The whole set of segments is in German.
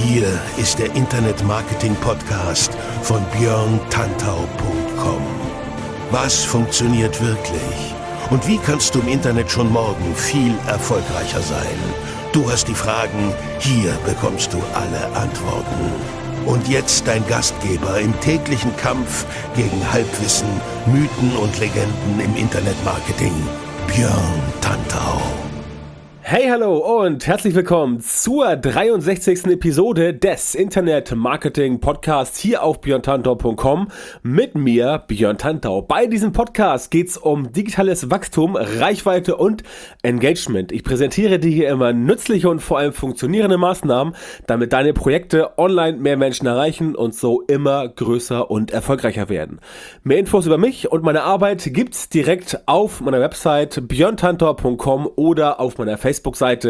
Hier ist der Internet-Marketing-Podcast von björntantau.com. Was funktioniert wirklich? Und wie kannst du im Internet schon morgen viel erfolgreicher sein? Du hast die Fragen, hier bekommst du alle Antworten. Und jetzt dein Gastgeber im täglichen Kampf gegen Halbwissen, Mythen und Legenden im Internet-Marketing, Björn Tantau. Hey, hallo und herzlich willkommen zur 63. Episode des Internet-Marketing-Podcasts hier auf björntantau.com mit mir, Björn Tantau. Bei diesem Podcast geht's um digitales Wachstum, Reichweite und Engagement. Ich präsentiere dir hier immer nützliche und vor allem funktionierende Maßnahmen, damit deine Projekte online mehr Menschen erreichen und so immer größer und erfolgreicher werden. Mehr Infos über mich und meine Arbeit gibt's direkt auf meiner Website björntantau.com oder auf meiner Facebook-Seite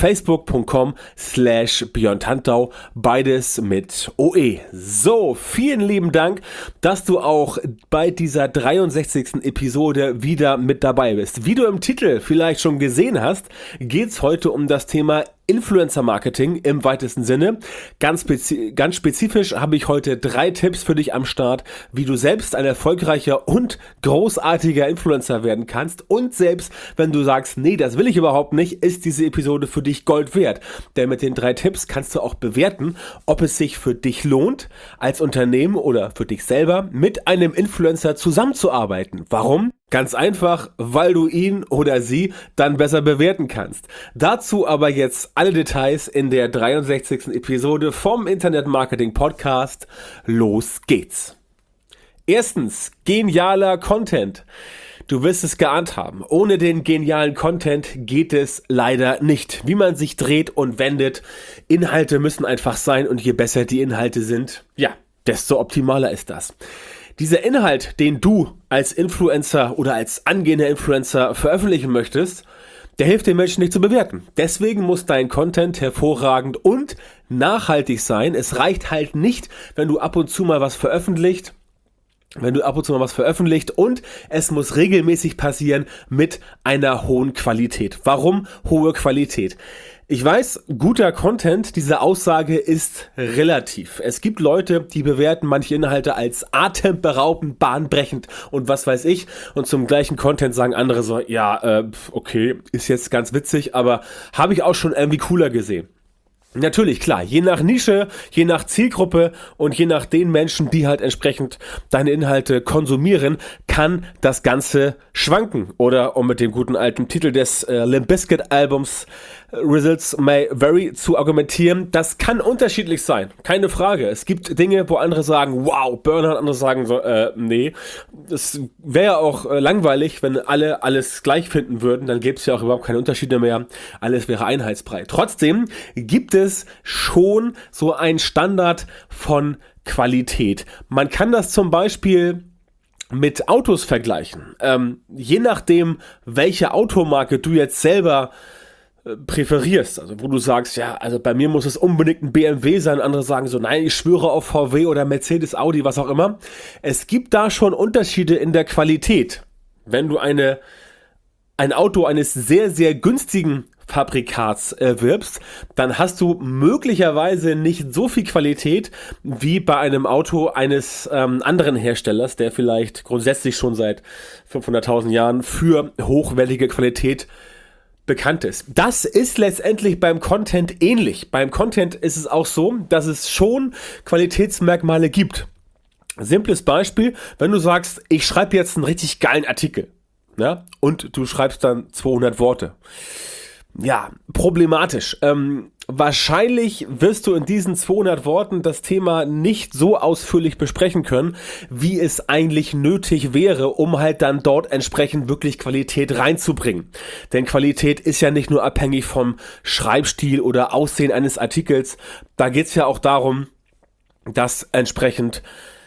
facebook.com/björntantau, beides mit OE. So, vielen lieben Dank, dass du auch bei dieser 63. Episode wieder mit dabei bist. Wie du im Titel vielleicht schon gesehen hast, geht's heute um das Thema Influencer-Marketing im weitesten Sinne. Ganz spezifisch habe ich heute 3 Tipps für dich am Start, wie du selbst ein erfolgreicher und großartiger Influencer werden kannst. Und selbst wenn du sagst, nee, das will ich überhaupt nicht, ist diese Episode für dich Gold wert. Denn mit den 3 Tipps kannst du auch bewerten, ob es sich für dich lohnt, als Unternehmen oder für dich selber mit einem Influencer zusammenzuarbeiten. Warum? Ganz einfach, weil du ihn oder sie dann besser bewerten kannst. Dazu aber jetzt alle Details in der 63. Episode vom Internet Marketing Podcast. Los geht's. Erstens, genialer Content. Du wirst es geahnt haben. Ohne den genialen Content geht es leider nicht. Wie man sich dreht und wendet, Inhalte müssen einfach sein und je besser die Inhalte sind, ja, desto optimaler ist das. Dieser Inhalt, den du als Influencer oder als angehender Influencer veröffentlichen möchtest, der hilft den Menschen nicht zu bewerten. Deswegen muss dein Content hervorragend und nachhaltig sein. Es reicht halt nicht, wenn du ab und zu mal was veröffentlicht und es muss regelmäßig passieren mit einer hohen Qualität. Warum hohe Qualität? Ich weiß, guter Content, diese Aussage ist relativ. Es gibt Leute, die bewerten manche Inhalte als atemberaubend, bahnbrechend und was weiß ich. Und zum gleichen Content sagen andere so, ja, okay, ist jetzt ganz witzig, aber habe ich auch schon irgendwie cooler gesehen. Natürlich, klar, je nach Nische, je nach Zielgruppe und je nach den Menschen, die halt entsprechend deine Inhalte konsumieren, kann das Ganze schwanken. Oder um mit dem guten alten Titel des Limp Bizkit Albums Results May Vary zu argumentieren, das kann unterschiedlich sein, keine Frage. Es gibt Dinge, wo andere sagen, wow, Burner, andere sagen so, nee. Das wäre ja auch langweilig, wenn alle alles gleich finden würden, dann gäbe es ja auch überhaupt keine Unterschiede mehr, alles wäre einheitsbrei. Trotzdem gibt es schon so einen Standard von Qualität. Man kann das zum Beispiel mit Autos vergleichen. Je nachdem, welche Automarke du jetzt selber präferierst, also wo du sagst, ja, also bei mir muss es unbedingt ein BMW sein, andere sagen so, nein, ich schwöre auf VW oder Mercedes, Audi, was auch immer. Es gibt da schon Unterschiede in der Qualität. Wenn du ein Auto eines sehr, sehr günstigen Fabrikats erwirbst, dann hast du möglicherweise nicht so viel Qualität wie bei einem Auto eines anderen Herstellers, der vielleicht grundsätzlich schon seit 500.000 Jahren für hochwertige Qualität bekannt ist. Das ist letztendlich beim Content ähnlich. Beim Content ist es auch so, dass es schon Qualitätsmerkmale gibt. Simples Beispiel, wenn du sagst, ich schreibe jetzt einen richtig geilen Artikel, ja, und du schreibst dann 200 Worte. Ja, problematisch. Wahrscheinlich wirst du in diesen 200 Worten das Thema nicht so ausführlich besprechen können, wie es eigentlich nötig wäre, um halt dann dort entsprechend wirklich Qualität reinzubringen. Denn Qualität ist ja nicht nur abhängig vom Schreibstil oder Aussehen eines Artikels. Da geht es ja auch darum, dass entsprechend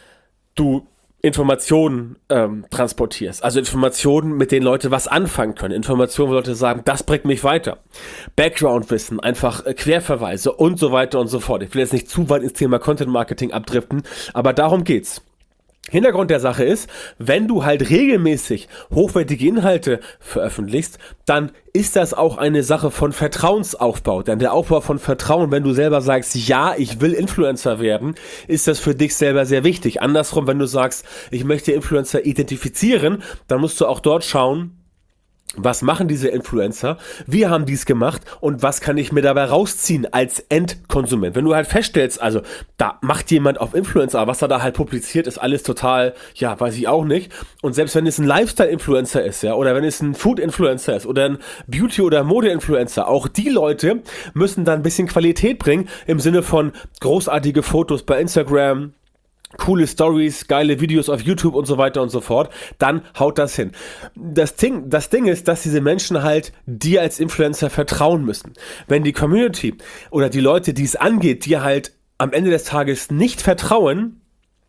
du Informationen transportierst. Also Informationen, mit denen Leute was anfangen können. Informationen, wo Leute sagen, das bringt mich weiter. Background-Wissen, einfach Querverweise und so weiter und so fort. Ich will jetzt nicht zu weit ins Thema Content-Marketing abdriften, aber darum geht's. Hintergrund der Sache ist, wenn du halt regelmäßig hochwertige Inhalte veröffentlichst, dann ist das auch eine Sache von Vertrauensaufbau. Denn der Aufbau von Vertrauen, wenn du selber sagst, ja, ich will Influencer werden, ist das für dich selber sehr wichtig. Andersrum, wenn du sagst, ich möchte Influencer identifizieren, dann musst du auch dort schauen, was machen diese Influencer? Wie haben die es gemacht? Und was kann ich mir dabei rausziehen als Endkonsument? Wenn du halt feststellst, also da macht jemand auf Influencer, was er da halt publiziert, ist alles total, ja, weiß ich auch nicht. Und selbst wenn es ein Lifestyle-Influencer ist, ja, oder wenn es ein Food-Influencer ist oder ein Beauty- oder Mode-Influencer, auch die Leute müssen dann ein bisschen Qualität bringen im Sinne von großartige Fotos bei Instagram, coole Stories, geile Videos auf YouTube und so weiter und so fort, dann haut das hin. Das Ding ist, dass diese Menschen halt dir als Influencer vertrauen müssen. Wenn die Community oder die Leute, die es angeht, dir halt am Ende des Tages nicht vertrauen,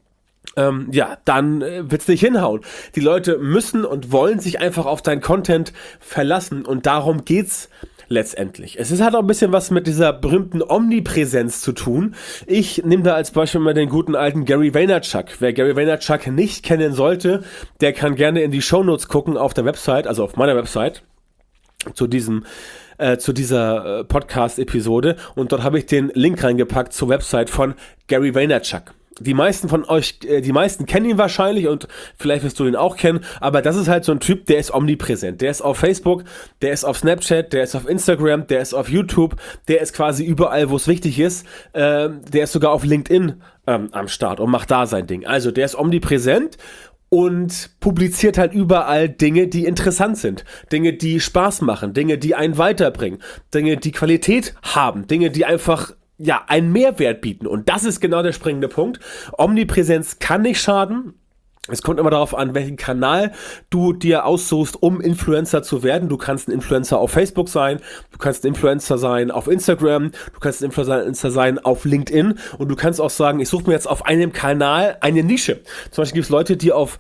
dann wird's nicht hinhauen. Die Leute müssen und wollen sich einfach auf dein Content verlassen und darum geht's letztendlich. Es ist halt auch ein bisschen was mit dieser berühmten Omnipräsenz zu tun. Ich nehme da als Beispiel mal den guten alten Gary Vaynerchuk. Wer Gary Vaynerchuk nicht kennen sollte, der kann gerne in die Shownotes gucken auf der Website, also auf meiner Website, zu dieser Podcast-Episode, und dort habe ich den Link reingepackt zur Website von Gary Vaynerchuk. Die meisten von euch, die meisten kennen ihn wahrscheinlich und vielleicht wirst du ihn auch kennen, aber das ist halt so ein Typ, der ist omnipräsent. Der ist auf Facebook, der ist auf Snapchat, der ist auf Instagram, der ist auf YouTube, der ist quasi überall, wo es wichtig ist. Der ist sogar auf LinkedIn am Start und macht da sein Ding. Also der ist omnipräsent und publiziert halt überall Dinge, die interessant sind, Dinge, die Spaß machen, Dinge, die einen weiterbringen, Dinge, die Qualität haben, Dinge, die einfach einen Mehrwert bieten. Und das ist genau der springende Punkt. Omnipräsenz kann nicht schaden. Es kommt immer darauf an, welchen Kanal du dir aussuchst, um Influencer zu werden. Du kannst ein Influencer auf Facebook sein, du kannst ein Influencer sein auf Instagram, du kannst ein Influencer sein auf LinkedIn und du kannst auch sagen, ich suche mir jetzt auf einem Kanal eine Nische. Zum Beispiel gibt es Leute, die auf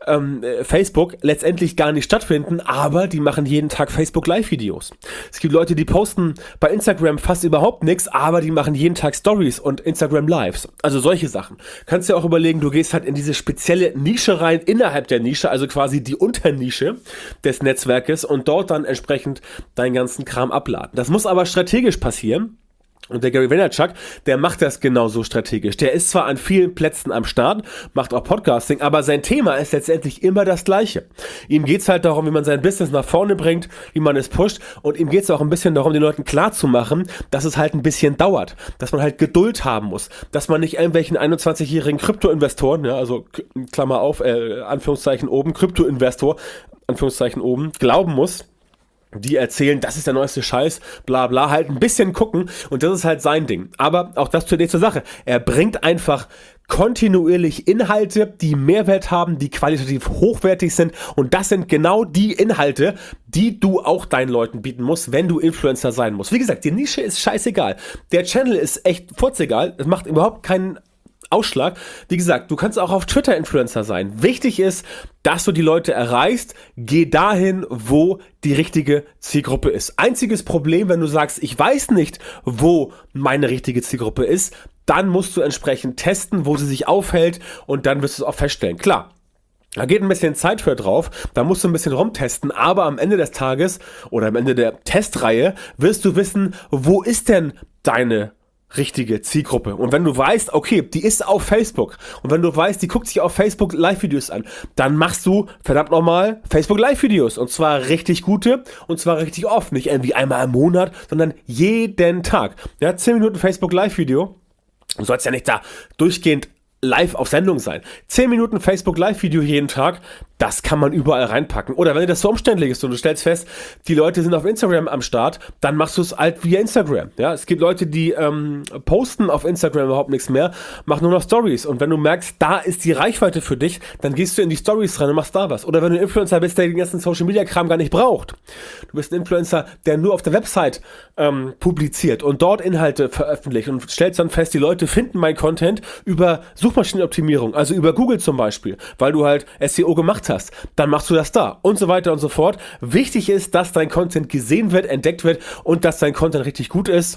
Facebook letztendlich gar nicht stattfinden, aber die machen jeden Tag Facebook Live-Videos. Es gibt Leute, die posten bei Instagram fast überhaupt nichts, aber die machen jeden Tag Stories und Instagram Lives. Also solche Sachen. Kannst dir auch überlegen, du gehst halt in diese spezielle Nische rein, innerhalb der Nische, also quasi die Unternische des Netzwerkes und dort dann entsprechend deinen ganzen Kram abladen. Das muss aber strategisch passieren. Und der Gary Vaynerchuk, der macht das genauso strategisch. Der ist zwar an vielen Plätzen am Start, macht auch Podcasting, aber sein Thema ist letztendlich immer das gleiche. Ihm geht's halt darum, wie man sein Business nach vorne bringt, wie man es pusht, und ihm geht's auch ein bisschen darum, den Leuten klarzumachen, dass es halt ein bisschen dauert, dass man halt Geduld haben muss, dass man nicht irgendwelchen 21-jährigen Krypto-Investoren, ja, also Klammer auf, Anführungszeichen oben, Krypto-Investor, Anführungszeichen oben, glauben muss, die erzählen, das ist der neueste Scheiß, bla bla, halt ein bisschen gucken, und das ist halt sein Ding. Aber auch das zur nächsten Sache. Er bringt einfach kontinuierlich Inhalte, die Mehrwert haben, die qualitativ hochwertig sind, und das sind genau die Inhalte, die du auch deinen Leuten bieten musst, wenn du Influencer sein musst. Wie gesagt, die Nische ist scheißegal. Der Channel ist echt furzegal, es macht überhaupt keinen Ausschlag. Wie gesagt, du kannst auch auf Twitter Influencer sein. Wichtig ist, dass du die Leute erreichst. Geh dahin, wo die richtige Zielgruppe ist. Einziges Problem, wenn du sagst, ich weiß nicht, wo meine richtige Zielgruppe ist, dann musst du entsprechend testen, wo sie sich aufhält, und dann wirst du es auch feststellen. Klar, da geht ein bisschen Zeit für drauf, da musst du ein bisschen rumtesten, aber am Ende des Tages oder am Ende der Testreihe wirst du wissen, wo ist denn deine richtige Zielgruppe. Und wenn du weißt, okay, die ist auf Facebook, und wenn du weißt, die guckt sich auf Facebook Live-Videos an, dann machst du verdammt nochmal Facebook Live-Videos, und zwar richtig gute, und zwar richtig oft, nicht irgendwie einmal im Monat, sondern jeden Tag. Ja, 10 Minuten Facebook Live-Video. Du sollst ja nicht da durchgehend live auf Sendung sein. 10 Minuten Facebook Live-Video jeden Tag, das kann man überall reinpacken. Oder wenn dir das so umständlich ist und du stellst fest, die Leute sind auf Instagram am Start, dann machst du es halt via Instagram. Ja, es gibt Leute, die posten auf Instagram überhaupt nichts mehr, machen nur noch Stories. Und wenn du merkst, da ist die Reichweite für dich, dann gehst du in die Stories rein und machst da was. Oder wenn du ein Influencer bist, der den ganzen Social-Media-Kram gar nicht braucht. Du bist ein Influencer, der nur auf der Website publiziert und dort Inhalte veröffentlicht und stellst dann fest, die Leute finden mein Content über Suchmaschinenoptimierung, also über Google zum Beispiel, weil du halt SEO gemacht hast, dann machst du das da und so weiter und so fort. Wichtig ist, dass dein Content gesehen wird, entdeckt wird und dass dein Content richtig gut ist.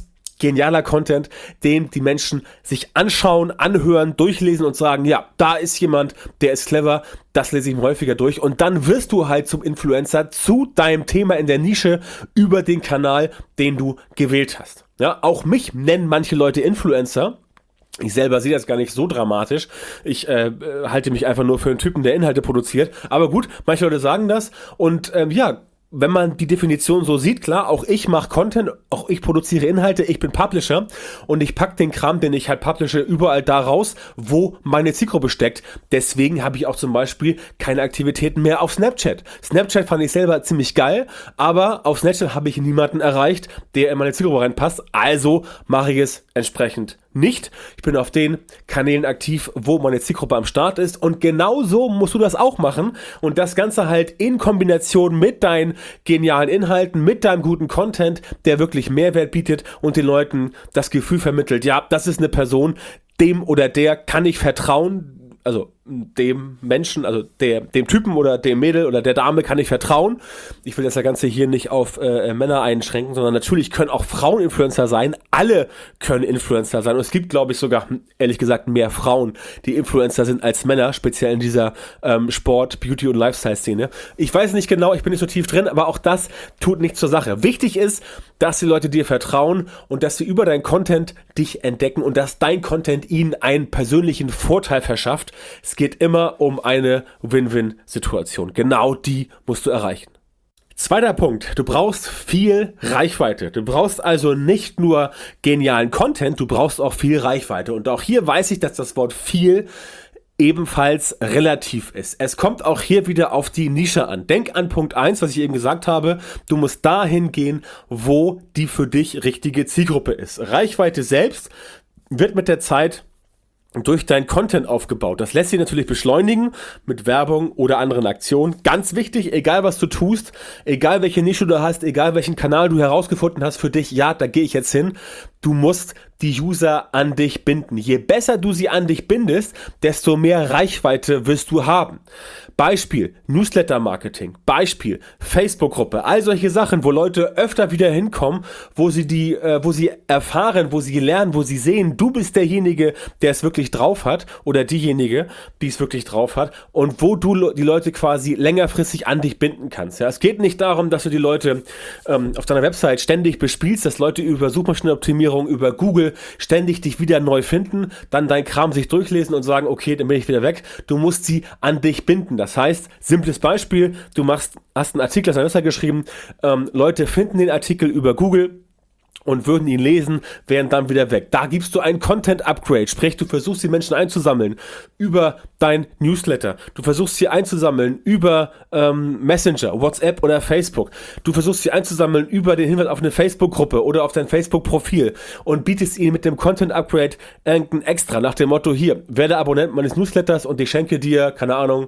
genialer Content, den die Menschen sich anschauen, anhören, durchlesen und sagen, ja, da ist jemand, der ist clever, das lese ich mir häufiger durch und dann wirst du halt zum Influencer zu deinem Thema in der Nische über den Kanal, den du gewählt hast. Ja, auch mich nennen manche Leute Influencer. Ich selber sehe das gar nicht so dramatisch. Ich halte mich einfach nur für einen Typen, der Inhalte produziert. Aber gut, manche Leute sagen das und wenn man die Definition so sieht, klar, auch ich mache Content, auch ich produziere Inhalte, ich bin Publisher und ich pack den Kram, den ich halt publische, überall da raus, wo meine Zielgruppe steckt. Deswegen habe ich auch zum Beispiel keine Aktivitäten mehr auf Snapchat. Snapchat fand ich selber ziemlich geil, aber auf Snapchat habe ich niemanden erreicht, der in meine Zielgruppe reinpasst. Also mache ich es entsprechend nicht. Ich bin auf den Kanälen aktiv, wo meine Zielgruppe am Start ist und genau so musst du das auch machen und das Ganze halt in Kombination mit deinen genialen Inhalten, mit deinem guten Content, der wirklich Mehrwert bietet und den Leuten das Gefühl vermittelt, ja, das ist eine Person, dem oder der kann ich vertrauen, also dem Menschen, also dem Typen oder dem Mädel oder der Dame kann ich vertrauen. Ich will das Ganze hier nicht auf Männer einschränken, sondern natürlich können auch Frauen Influencer sein. Alle können Influencer sein. Und es gibt, glaube ich, sogar, ehrlich gesagt, mehr Frauen, die Influencer sind als Männer, speziell in dieser Sport-, Beauty- und Lifestyle-Szene. Ich weiß nicht genau, ich bin nicht so tief drin, aber auch das tut nichts zur Sache. Wichtig ist, dass die Leute dir vertrauen und dass sie über deinen Content dich entdecken und dass dein Content ihnen einen persönlichen Vorteil verschafft. Es geht immer um eine Win-Win-Situation. Genau die musst du erreichen. Zweiter Punkt, du brauchst viel Reichweite. Du brauchst also nicht nur genialen Content, du brauchst auch viel Reichweite. Und auch hier weiß ich, dass das Wort viel ebenfalls relativ ist. Es kommt auch hier wieder auf die Nische an. Denk an Punkt 1, was ich eben gesagt habe. Du musst dahin gehen, wo die für dich richtige Zielgruppe ist. Reichweite selbst wird mit der Zeit durch dein Content aufgebaut. Das lässt sich natürlich beschleunigen mit Werbung oder anderen Aktionen. Ganz wichtig, egal was du tust, egal welche Nische du hast, egal welchen Kanal du herausgefunden hast für dich, ja, da gehe ich jetzt hin. Du musst die User an dich binden. Je besser du sie an dich bindest, desto mehr Reichweite wirst du haben. Beispiel Newsletter-Marketing, Beispiel Facebook-Gruppe, all solche Sachen, wo Leute öfter wieder hinkommen, wo sie erfahren, wo sie lernen, wo sie sehen, du bist derjenige, der es wirklich drauf hat oder diejenige, die es wirklich drauf hat und wo du die Leute quasi längerfristig an dich binden kannst. Ja, es geht nicht darum, dass du die Leute auf deiner Website ständig bespielst, dass Leute über Suchmaschinenoptimierung, über Google ständig dich wieder neu finden, dann dein Kram sich durchlesen und sagen, okay, dann bin ich wieder weg. Du musst sie an dich binden. Das heißt, simples Beispiel, du hast einen Artikel auf deiner Website geschrieben, Leute finden den Artikel über Google und würden ihn lesen, wären dann wieder weg. Da gibst du ein Content-Upgrade, sprich, du versuchst die Menschen einzusammeln über dein Newsletter. Du versuchst sie einzusammeln über Messenger, WhatsApp oder Facebook. Du versuchst sie einzusammeln über den Hinweis auf eine Facebook-Gruppe oder auf dein Facebook-Profil und bietest ihnen mit dem Content-Upgrade irgendein Extra nach dem Motto, hier, werde Abonnent meines Newsletters und ich schenke dir, keine Ahnung,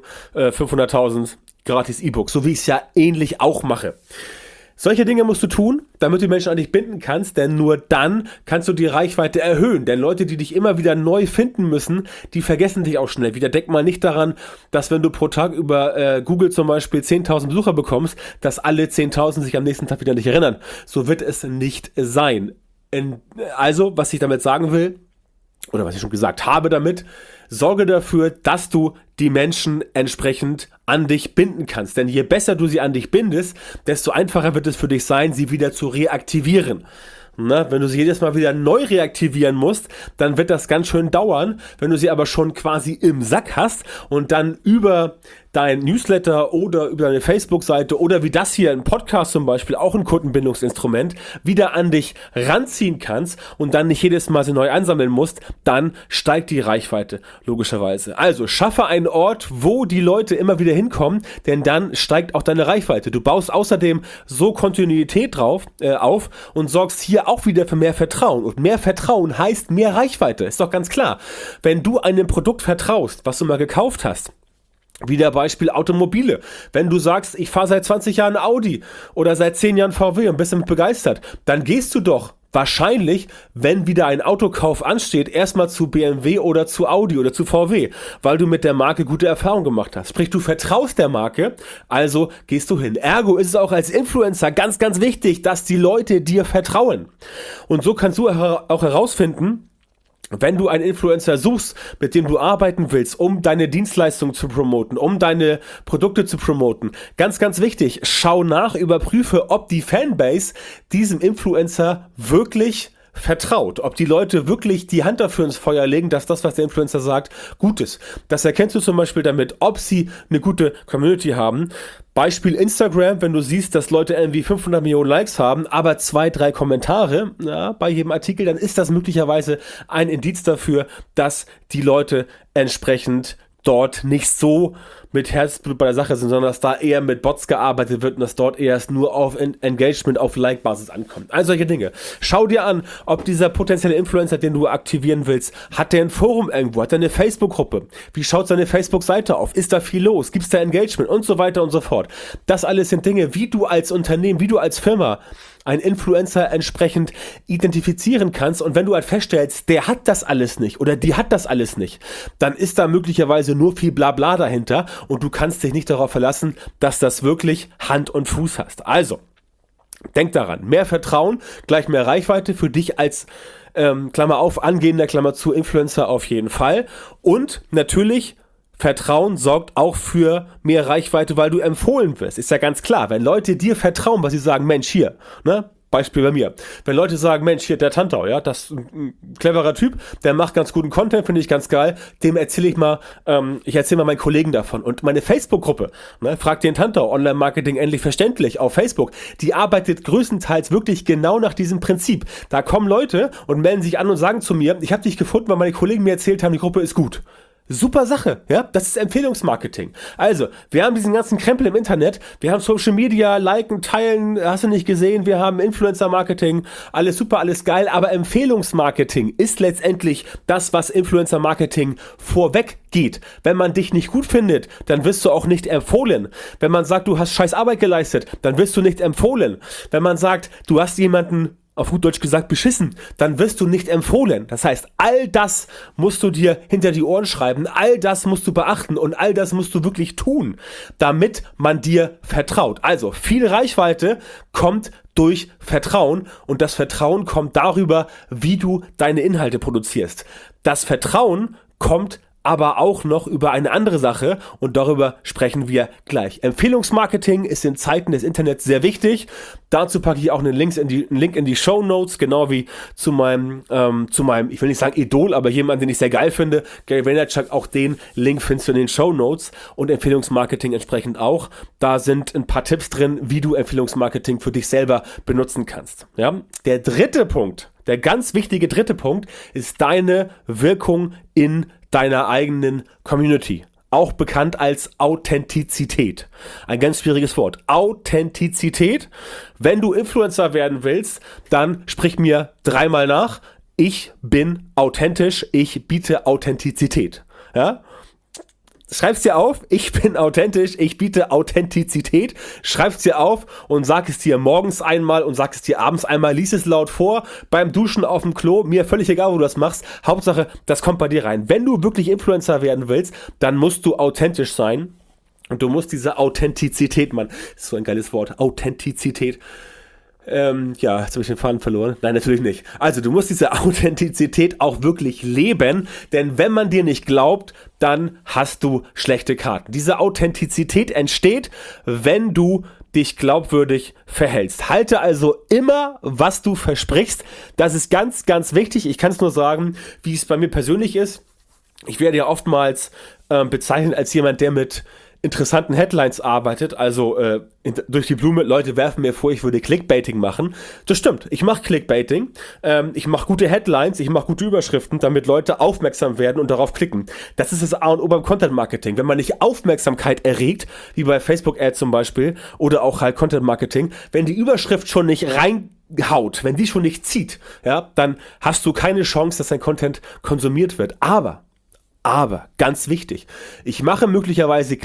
500.000 gratis E-Books, so wie ich es ja ähnlich auch mache. Solche Dinge musst du tun, damit du Menschen an dich binden kannst, denn nur dann kannst du die Reichweite erhöhen. Denn Leute, die dich immer wieder neu finden müssen, die vergessen dich auch schnell wieder. Denk mal nicht daran, dass wenn du pro Tag über Google zum Beispiel 10.000 Besucher bekommst, dass alle 10.000 sich am nächsten Tag wieder an dich erinnern. So wird es nicht sein. Also, was ich damit sagen will, oder was ich schon gesagt habe damit, sorge dafür, dass du die Menschen entsprechend an dich binden kannst. Denn je besser du sie an dich bindest, desto einfacher wird es für dich sein, sie wieder zu reaktivieren. Na, wenn du sie jedes Mal wieder neu reaktivieren musst, dann wird das ganz schön dauern. Wenn du sie aber schon quasi im Sack hast und dann über dein Newsletter oder über deine Facebook-Seite oder wie das hier, ein Podcast zum Beispiel, auch ein Kundenbindungsinstrument, wieder an dich ranziehen kannst und dann nicht jedes Mal sie neu einsammeln musst, dann steigt die Reichweite, logischerweise. Also schaffe einen Ort, wo die Leute immer wieder hinkommen, denn dann steigt auch deine Reichweite. Du baust außerdem so Kontinuität auf und sorgst hier auch wieder für mehr Vertrauen. Und mehr Vertrauen heißt mehr Reichweite, ist doch ganz klar. Wenn du einem Produkt vertraust, was du mal gekauft hast, wieder Beispiel Automobile. Wenn du sagst, ich fahre seit 20 Jahren Audi oder seit 10 Jahren VW und bist damit begeistert, dann gehst du doch wahrscheinlich, wenn wieder ein Autokauf ansteht, erstmal zu BMW oder zu Audi oder zu VW, weil du mit der Marke gute Erfahrungen gemacht hast. Sprich, du vertraust der Marke, also gehst du hin. Ergo ist es auch als Influencer ganz, ganz wichtig, dass die Leute dir vertrauen. Und so kannst du auch herausfinden, wenn du einen Influencer suchst, mit dem du arbeiten willst, um deine Dienstleistung zu promoten, um deine Produkte zu promoten, ganz, ganz wichtig, schau nach, überprüfe, ob die Fanbase diesem Influencer wirklich vertraut, ob die Leute wirklich die Hand dafür ins Feuer legen, dass das, was der Influencer sagt, gut ist. Das erkennst du zum Beispiel damit, ob sie eine gute Community haben. Beispiel Instagram, wenn du siehst, dass Leute irgendwie 500 Millionen Likes haben, aber 2, 3 Kommentare bei jedem Artikel, dann ist das möglicherweise ein Indiz dafür, dass die Leute entsprechend dort nicht so mit Herzblut bei der Sache sind, sondern dass da eher mit Bots gearbeitet wird und dass dort erst nur auf Engagement, auf Like-Basis ankommt. Also solche Dinge. Schau dir an, ob dieser potenzielle Influencer, den du aktivieren willst, hat der ein Forum irgendwo, hat er eine Facebook-Gruppe? Wie schaut seine Facebook-Seite auf? Ist da viel los? Gibt es da Engagement? Und so weiter und so fort. Das alles sind Dinge, wie du als Unternehmen, wie du als Firma einen Influencer entsprechend identifizieren kannst, und wenn du halt feststellst, der hat das alles nicht oder die hat das alles nicht, dann ist da möglicherweise nur viel Blabla dahinter und du kannst dich nicht darauf verlassen, dass das wirklich Hand und Fuß hast. Also, denk daran, mehr Vertrauen, gleich mehr Reichweite für dich als Klammer auf, angehender Klammer zu Influencer auf jeden Fall, und natürlich Vertrauen sorgt auch für mehr Reichweite, weil du empfohlen wirst. Ist ja ganz klar, wenn Leute dir vertrauen, weil sie sagen, Mensch, hier, ne? Beispiel bei mir. Wenn Leute sagen, Mensch, hier, der Tantau, ja, das ist ein cleverer Typ, der macht ganz guten Content, finde ich ganz geil, dem erzähle ich mal, ich erzähle mal meinen Kollegen davon. Und meine Facebook-Gruppe, ne, fragt den Tantau, Online-Marketing endlich verständlich, auf Facebook, die arbeitet größtenteils wirklich genau nach diesem Prinzip. Da kommen Leute und melden sich an und sagen zu mir, ich habe dich gefunden, weil meine Kollegen mir erzählt haben, die Gruppe ist gut. Super Sache, ja, das ist Empfehlungsmarketing. Also, wir haben diesen ganzen Krempel im Internet, wir haben Social Media, liken, teilen, hast du nicht gesehen, wir haben Influencer-Marketing, alles super, alles geil, aber Empfehlungsmarketing ist letztendlich das, was Influencer-Marketing vorweg geht. Wenn man dich nicht gut findet, dann wirst du auch nicht empfohlen. Wenn man sagt, du hast scheiß Arbeit geleistet, dann wirst du nicht empfohlen. Wenn man sagt, du hast jemanden auf gut Deutsch gesagt, beschissen, dann wirst du nicht empfohlen. Das heißt, all das musst du dir hinter die Ohren schreiben, all das musst du beachten und all das musst du wirklich tun, damit man dir vertraut. Also, viel Reichweite kommt durch Vertrauen, und das Vertrauen kommt darüber, wie du deine Inhalte produzierst. Das Vertrauen kommt aber auch noch über eine andere Sache, und darüber sprechen wir gleich. Empfehlungsmarketing ist in Zeiten des Internets sehr wichtig. Dazu packe ich auch einen Link in die Shownotes, genau wie zu meinem, ich will nicht sagen Idol, aber jemand, den ich sehr geil finde, Gary Vaynerchuk. Auch den Link findest du in den Shownotes, und Empfehlungsmarketing entsprechend auch. Da sind ein paar Tipps drin, wie du Empfehlungsmarketing für dich selber benutzen kannst. Ja? Der dritte Punkt, der ganz wichtige dritte Punkt, ist deine Wirkung in deiner eigenen Community. Auch bekannt als Authentizität. Ein ganz schwieriges Wort. Authentizität. Wenn du Influencer werden willst, dann sprich mir 3-mal nach. Ich bin authentisch. Ich biete Authentizität. Ja? Schreib's dir auf, ich bin authentisch, ich biete Authentizität, schreib's dir auf und sag es dir morgens einmal und sag es dir abends einmal, lies es laut vor, beim Duschen, auf dem Klo, mir völlig egal, wo du das machst, Hauptsache, das kommt bei dir rein. Wenn du wirklich Influencer werden willst, dann musst du authentisch sein, und du musst diese Authentizität, Mann, ist so ein geiles Wort, Authentizität, jetzt habe ich den Faden verloren. Nein, natürlich nicht. Also, du musst diese Authentizität auch wirklich leben, denn wenn man dir nicht glaubt, dann hast du schlechte Karten. Diese Authentizität entsteht, wenn du dich glaubwürdig verhältst. Halte also immer, was du versprichst. Das ist ganz, ganz wichtig. Ich kann es nur sagen, wie es bei mir persönlich ist. Ich werde ja oftmals bezeichnet als jemand, der mit interessanten Headlines arbeitet, also durch die Blume, Leute werfen mir vor, ich würde Clickbaiting machen. Das stimmt, ich mache Clickbaiting, ich mache gute Headlines, ich mache gute Überschriften, damit Leute aufmerksam werden und darauf klicken. Das ist das A und O beim Content Marketing. Wenn man nicht Aufmerksamkeit erregt, wie bei Facebook Ads zum Beispiel, oder auch halt Content Marketing, wenn die Überschrift schon nicht reinhaut, wenn die schon nicht zieht, ja, dann hast du keine Chance, dass dein Content konsumiert wird. Aber, ganz wichtig, ich mache möglicherweise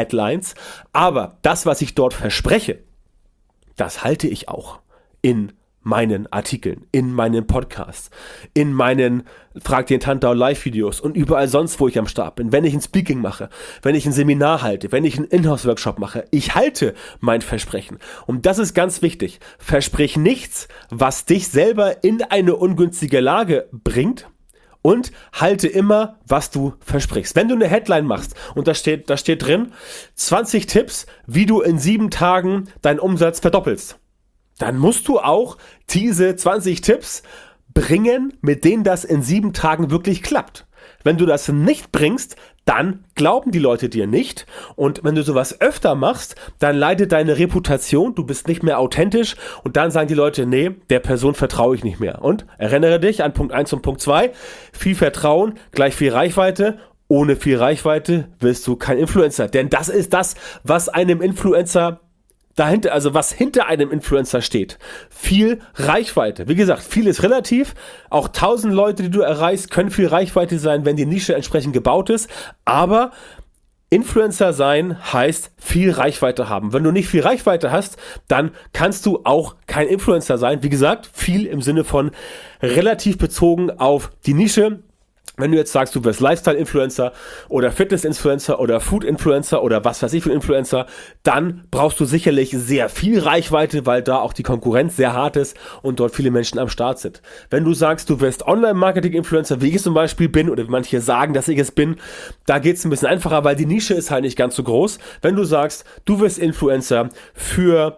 Clickbait-Headlines, aber das, was ich dort verspreche, das halte ich auch in meinen Artikeln, in meinen Podcasts, in meinen Frag den Tantau Live-Videos und überall sonst, wo ich am Start bin. Wenn ich ein Speaking mache, wenn ich ein Seminar halte, wenn ich einen Inhouse-Workshop mache, ich halte mein Versprechen. Und das ist ganz wichtig. Versprich nichts, was dich selber in eine ungünstige Lage bringt, und halte immer, was du versprichst. Wenn du eine Headline machst und da steht drin 20 Tipps, wie du in 7 Tagen deinen Umsatz verdoppelst, dann musst du auch diese 20 Tipps bringen, mit denen das in 7 Tagen wirklich klappt. Wenn du das nicht bringst, dann glauben die Leute dir nicht. Und wenn du sowas öfter machst, dann leidet deine Reputation, du bist nicht mehr authentisch und dann sagen die Leute, nee, der Person vertraue ich nicht mehr. Und erinnere dich an Punkt 1 und Punkt 2, viel Vertrauen gleich viel Reichweite. Ohne viel Reichweite wirst du kein Influencer. Denn das ist das, was einem Influencer dahinter, also was hinter einem Influencer steht. Viel Reichweite. Wie gesagt, viel ist relativ. Auch 1000 Leute, die du erreichst, können viel Reichweite sein, wenn die Nische entsprechend gebaut ist. Aber Influencer sein heißt viel Reichweite haben. Wenn du nicht viel Reichweite hast, dann kannst du auch kein Influencer sein. Wie gesagt, viel im Sinne von relativ bezogen auf die Nische. Wenn du jetzt sagst, du wirst Lifestyle-Influencer oder Fitness-Influencer oder Food-Influencer oder was weiß ich für Influencer, dann brauchst du sicherlich sehr viel Reichweite, weil da auch die Konkurrenz sehr hart ist und dort viele Menschen am Start sind. Wenn du sagst, du wirst Online-Marketing-Influencer, wie ich es zum Beispiel bin oder wie manche sagen, dass ich es bin, da geht es ein bisschen einfacher, weil die Nische ist halt nicht ganz so groß. Wenn du sagst, du wirst Influencer für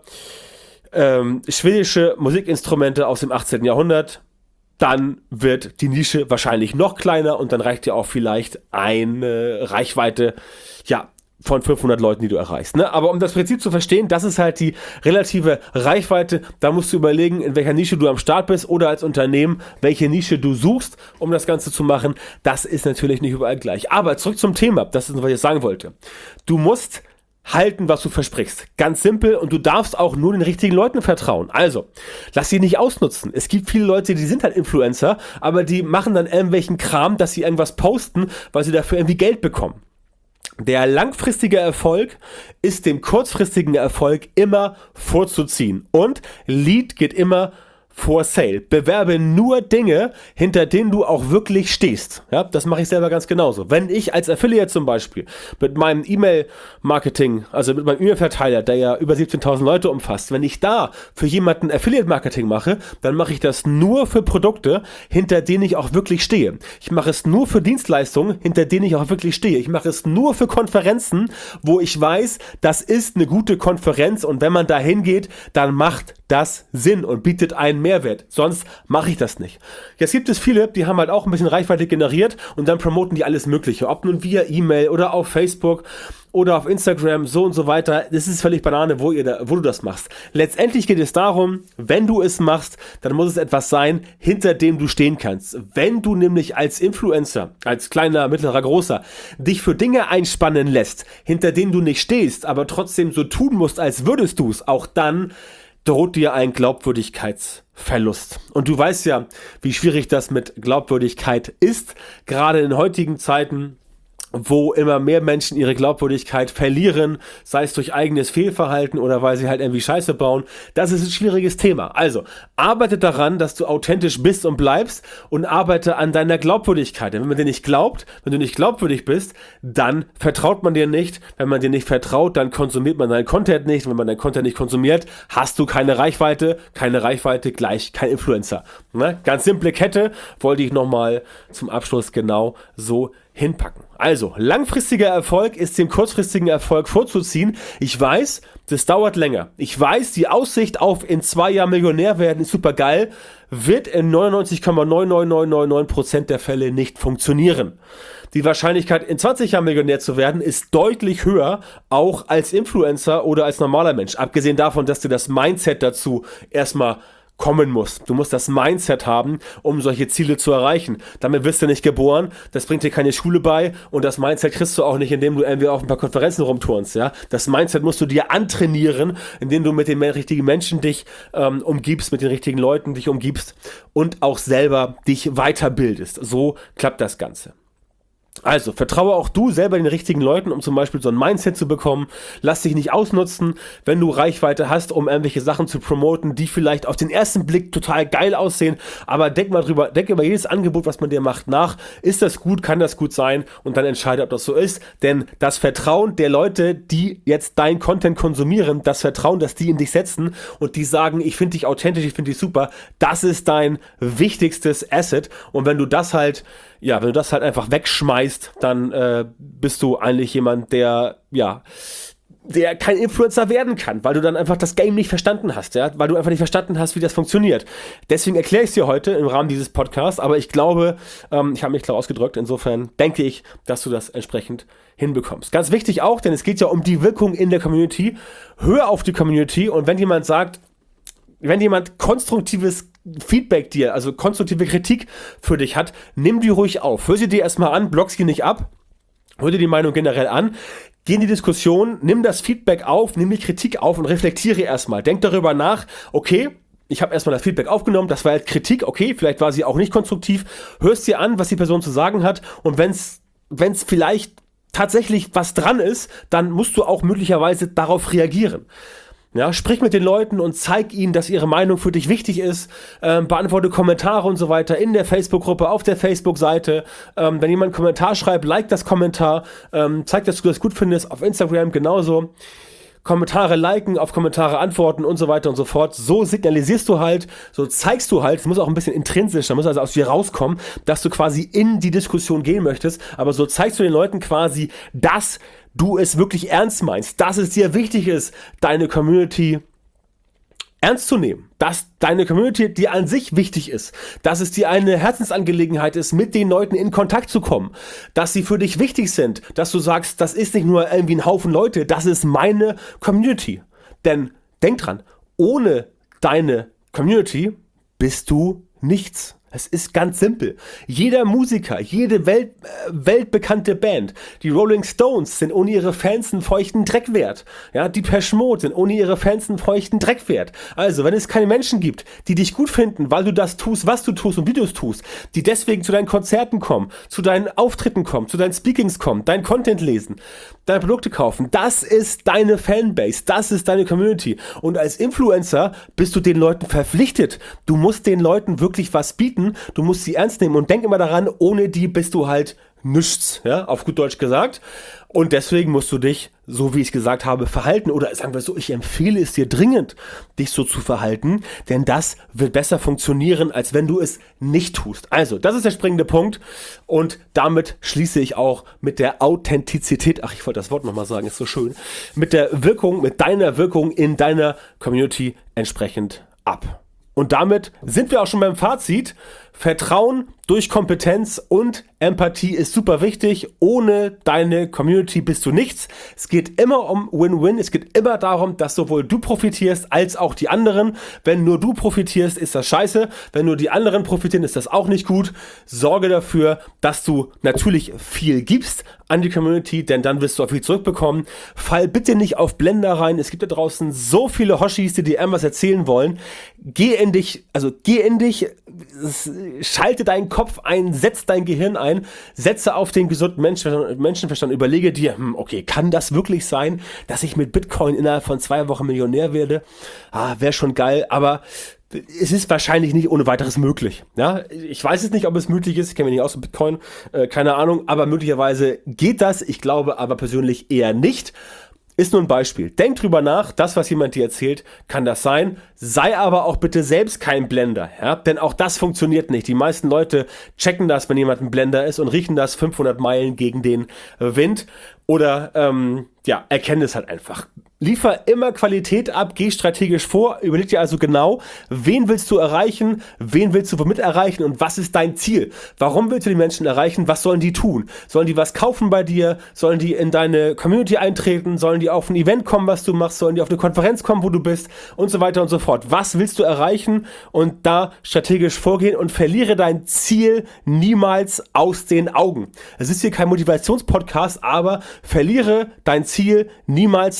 schwedische Musikinstrumente aus dem 18. Jahrhundert, dann wird die Nische wahrscheinlich noch kleiner und dann reicht dir auch vielleicht eine Reichweite, von 500 Leuten, die du erreichst. Ne? Aber um das Prinzip zu verstehen, das ist halt die relative Reichweite. Da musst du überlegen, in welcher Nische du am Start bist oder als Unternehmen, welche Nische du suchst, um das Ganze zu machen. Das ist natürlich nicht überall gleich. Aber zurück zum Thema, das ist, was ich jetzt sagen wollte. Du musst halten, was du versprichst. Ganz simpel, und du darfst auch nur den richtigen Leuten vertrauen. Also, lass sie nicht ausnutzen. Es gibt viele Leute, die sind halt Influencer, aber die machen dann irgendwelchen Kram, dass sie irgendwas posten, weil sie dafür irgendwie Geld bekommen. Der langfristige Erfolg ist dem kurzfristigen Erfolg immer vorzuziehen. Und Lead geht immer for sale. Bewerbe nur Dinge, hinter denen du auch wirklich stehst. Ja, das mache ich selber ganz genauso. Wenn ich als Affiliate zum Beispiel mit meinem E-Mail-Marketing, also mit meinem E-Mail-Verteiler, der ja über 17.000 Leute umfasst, wenn ich da für jemanden Affiliate-Marketing mache, dann mache ich das nur für Produkte, hinter denen ich auch wirklich stehe. Ich mache es nur für Dienstleistungen, hinter denen ich auch wirklich stehe. Ich mache es nur für Konferenzen, wo ich weiß, das ist eine gute Konferenz und wenn man da hingeht, dann macht das Sinn und bietet einen Mehrwert. Sonst mache ich das nicht. Jetzt gibt es viele, die haben halt auch ein bisschen Reichweite generiert und dann promoten die alles Mögliche. Ob nun via E-Mail oder auf Facebook oder auf Instagram, so und so weiter. Das ist völlig Banane, wo du das machst. Letztendlich geht es darum, wenn du es machst, dann muss es etwas sein, hinter dem du stehen kannst. Wenn du nämlich als Influencer, als kleiner, mittlerer, großer, dich für Dinge einspannen lässt, hinter denen du nicht stehst, aber trotzdem so tun musst, als würdest du es, auch dann droht dir ein Glaubwürdigkeitsverlust. Und du weißt ja, wie schwierig das mit Glaubwürdigkeit ist, gerade in heutigen Zeiten, wo immer mehr Menschen ihre Glaubwürdigkeit verlieren, sei es durch eigenes Fehlverhalten oder weil sie halt irgendwie Scheiße bauen. Das ist ein schwieriges Thema. Also, arbeite daran, dass du authentisch bist und bleibst und arbeite an deiner Glaubwürdigkeit. Denn wenn man dir nicht glaubt, wenn du nicht glaubwürdig bist, dann vertraut man dir nicht. Wenn man dir nicht vertraut, dann konsumiert man deinen Content nicht. Wenn man deinen Content nicht konsumiert, hast du keine Reichweite gleich kein Influencer. Ne? Ganz simple Kette, wollte ich nochmal zum Abschluss genau so hinpacken. Also, langfristiger Erfolg ist dem kurzfristigen Erfolg vorzuziehen. Ich weiß, das dauert länger. Ich weiß, die Aussicht auf in 2 Jahren Millionär werden ist super geil, wird in 99,99999% der Fälle nicht funktionieren. Die Wahrscheinlichkeit, in 20 Jahren Millionär zu werden, ist deutlich höher, auch als Influencer oder als normaler Mensch. Abgesehen davon, dass dir das Mindset dazu erstmal kommen muss. Du musst das Mindset haben, um solche Ziele zu erreichen. Damit wirst du nicht geboren, das bringt dir keine Schule bei und das Mindset kriegst du auch nicht, indem du irgendwie auf ein paar Konferenzen rumturnst. Ja? Das Mindset musst du dir antrainieren, indem du mit den richtigen Menschen dich umgibst, mit den richtigen Leuten dich umgibst und auch selber dich weiterbildest. So klappt das Ganze. Also, vertraue auch du selber den richtigen Leuten, um zum Beispiel so ein Mindset zu bekommen. Lass dich nicht ausnutzen, wenn du Reichweite hast, um irgendwelche Sachen zu promoten, die vielleicht auf den ersten Blick total geil aussehen. Aber denk über jedes Angebot, was man dir macht, nach. Ist das gut? Kann das gut sein? Und dann entscheide, ob das so ist. Denn das Vertrauen der Leute, die jetzt dein Content konsumieren, das Vertrauen, dass die in dich setzen und die sagen, ich finde dich authentisch, ich finde dich super, das ist dein wichtigstes Asset. Und wenn du das halt einfach wegschmeißt, dann bist du eigentlich jemand, der kein Influencer werden kann, weil du dann einfach das Game nicht verstanden hast, ja, weil du einfach nicht verstanden hast, wie das funktioniert. Deswegen erkläre ich es dir heute im Rahmen dieses Podcasts, aber ich glaube, ich habe mich klar ausgedrückt, insofern denke ich, dass du das entsprechend hinbekommst. Ganz wichtig auch, denn es geht ja um die Wirkung in der Community. Hör auf die Community und wenn jemand konstruktives Feedback dir, also konstruktive Kritik für dich hat, nimm die ruhig auf. Hör sie dir erstmal an, block sie nicht ab, hör dir die Meinung generell an, geh in die Diskussion, nimm das Feedback auf, nimm die Kritik auf und reflektiere erstmal. Denk darüber nach, okay, ich habe erstmal das Feedback aufgenommen, das war jetzt Kritik, okay, vielleicht war sie auch nicht konstruktiv, hörst dir an, was die Person zu sagen hat und wenn's vielleicht tatsächlich was dran ist, dann musst du auch möglicherweise darauf reagieren. Ja, sprich mit den Leuten und zeig ihnen, dass ihre Meinung für dich wichtig ist. Beantworte Kommentare und so weiter in der Facebook-Gruppe, auf der Facebook-Seite. Wenn jemand einen Kommentar schreibt, like das Kommentar. Zeig, dass du das gut findest. Auf Instagram genauso. Kommentare liken, auf Kommentare antworten und so weiter und so fort. So signalisierst du halt, so zeigst du halt, es muss auch ein bisschen intrinsisch, da muss also aus dir rauskommen, dass du quasi in die Diskussion gehen möchtest, aber so zeigst du den Leuten quasi, dass du es wirklich ernst meinst, dass es dir wichtig ist, deine Community ernst zu nehmen, dass deine Community dir an sich wichtig ist, dass es dir eine Herzensangelegenheit ist, mit den Leuten in Kontakt zu kommen, dass sie für dich wichtig sind, dass du sagst, das ist nicht nur irgendwie ein Haufen Leute, das ist meine Community. Denn denk dran, ohne deine Community bist du nichts. Es ist ganz simpel. Jeder Musiker, jede weltbekannte Band, die Rolling Stones sind ohne ihre Fans einen feuchten Dreck wert. Ja, die Depeche Mode sind ohne ihre Fans einen feuchten Dreck wert. Also, wenn es keine Menschen gibt, die dich gut finden, weil du das tust, was du tust und wie du es tust, die deswegen zu deinen Konzerten kommen, zu deinen Auftritten kommen, zu deinen Speakings kommen, dein Content lesen, deine Produkte kaufen, das ist deine Fanbase, das ist deine Community. Und als Influencer bist du den Leuten verpflichtet. Du musst den Leuten wirklich was bieten. Du musst sie ernst nehmen und denk immer daran, ohne die bist du halt nichts, ja, auf gut Deutsch gesagt. Und deswegen musst du dich, so wie ich gesagt habe, verhalten. Oder sagen wir so, ich empfehle es dir dringend, dich so zu verhalten, denn das wird besser funktionieren, als wenn du es nicht tust. Also, das ist der springende Punkt und damit schließe ich auch mit der Authentizität, ich wollte das Wort nochmal sagen, ist so schön, mit deiner Wirkung in deiner Community entsprechend ab. Und damit sind wir auch schon beim Fazit. Vertrauen durch Kompetenz und Empathie ist super wichtig. Ohne deine Community bist du nichts. Es geht immer um Win-Win. Es geht immer darum, dass sowohl du profitierst als auch die anderen. Wenn nur du profitierst, ist das scheiße. Wenn nur die anderen profitieren, ist das auch nicht gut. Sorge dafür, dass du natürlich viel gibst an die Community, denn dann wirst du auch viel zurückbekommen. Fall bitte nicht auf Blender rein. Es gibt da draußen so viele Hoshis, die dir irgendwas erzählen wollen. Geh in dich, schalte deinen Kopf ein, setz dein Gehirn ein, setze auf den gesunden Menschenverstand, überlege dir, okay, kann das wirklich sein, dass ich mit Bitcoin innerhalb von 2 Wochen Millionär werde? Wäre schon geil, aber es ist wahrscheinlich nicht ohne weiteres möglich. Ja? Ich weiß es nicht, ob es möglich ist, ich kenne mich nicht aus mit Bitcoin, keine Ahnung, aber möglicherweise geht das, ich glaube aber persönlich eher nicht. Ist nur ein Beispiel. Denk drüber nach, das, was jemand dir erzählt, kann das sein. Sei aber auch bitte selbst kein Blender, ja? Denn auch das funktioniert nicht. Die meisten Leute checken das, wenn jemand ein Blender ist und riechen das 500 Meilen gegen den Wind oder erkennen es halt einfach. Liefer immer Qualität ab, geh strategisch vor, überleg dir also genau, wen willst du erreichen, wen willst du womit erreichen und was ist dein Ziel? Warum willst du die Menschen erreichen? Was sollen die tun? Sollen die was kaufen bei dir? Sollen die in deine Community eintreten? Sollen die auf ein Event kommen, was du machst? Sollen die auf eine Konferenz kommen, wo du bist? Und so weiter und so fort. Was willst du erreichen? Und da strategisch vorgehen und verliere dein Ziel niemals aus den Augen. Es ist hier kein Motivationspodcast, aber verliere dein Ziel niemals aus den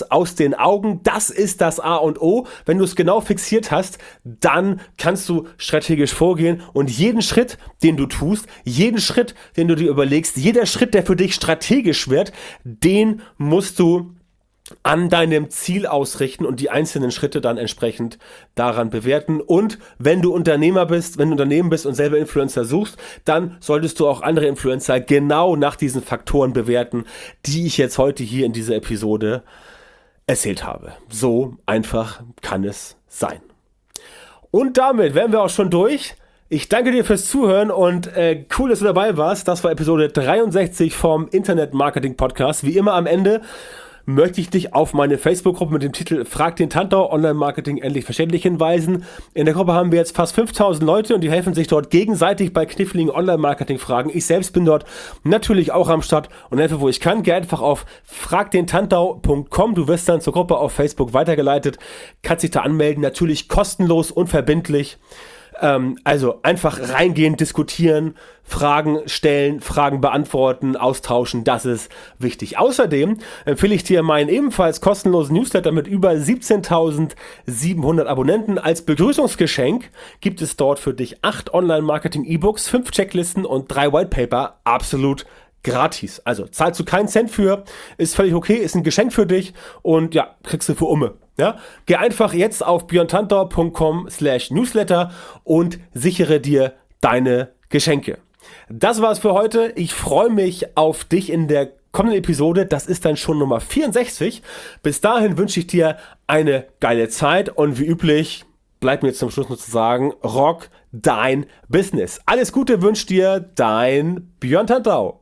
den Augen. Das ist das A und O. Wenn du es genau fixiert hast, dann kannst du strategisch vorgehen und jeden Schritt, den du tust, jeden Schritt, den du dir überlegst, jeder Schritt, der für dich strategisch wird, den musst du an deinem Ziel ausrichten und die einzelnen Schritte dann entsprechend daran bewerten. Und wenn du Unternehmer bist, wenn du Unternehmen bist und selber Influencer suchst, dann solltest du auch andere Influencer genau nach diesen Faktoren bewerten, die ich jetzt heute hier in dieser Episode erzählt habe. So einfach kann es sein. Und damit wären wir auch schon durch. Ich danke dir fürs Zuhören und cool, dass du dabei warst. Das war Episode 63 vom Internet Marketing Podcast. Wie immer am Ende möchte ich dich auf meine Facebook-Gruppe mit dem Titel Frag den Tantau, Online-Marketing endlich verständlich hinweisen. In der Gruppe haben wir jetzt fast 5000 Leute und die helfen sich dort gegenseitig bei kniffligen Online-Marketing-Fragen. Ich selbst bin dort natürlich auch am Start und helfe, wo ich kann. Geh einfach auf fragdentantau.com. Du wirst dann zur Gruppe auf Facebook weitergeleitet. Kannst dich da anmelden, natürlich kostenlos, unverbindlich. Also einfach reingehen, diskutieren, Fragen stellen, Fragen beantworten, austauschen, das ist wichtig. Außerdem empfehle ich dir meinen ebenfalls kostenlosen Newsletter mit über 17.700 Abonnenten. Als Begrüßungsgeschenk gibt es dort für dich 8 Online-Marketing-E-Books, 5 Checklisten und 3 Whitepaper absolut gratis. Also zahlst du keinen Cent für, ist völlig okay, ist ein Geschenk für dich und ja, kriegst du für Umme. Ja? Geh einfach jetzt auf björntantau.com/Newsletter und sichere dir deine Geschenke. Das war's für heute. Ich freue mich auf dich in der kommenden Episode. Das ist dann schon Nummer 64. Bis dahin wünsche ich dir eine geile Zeit und wie üblich bleibt mir jetzt zum Schluss nur zu sagen, rock dein Business. Alles Gute wünscht dir dein Björn Tantau.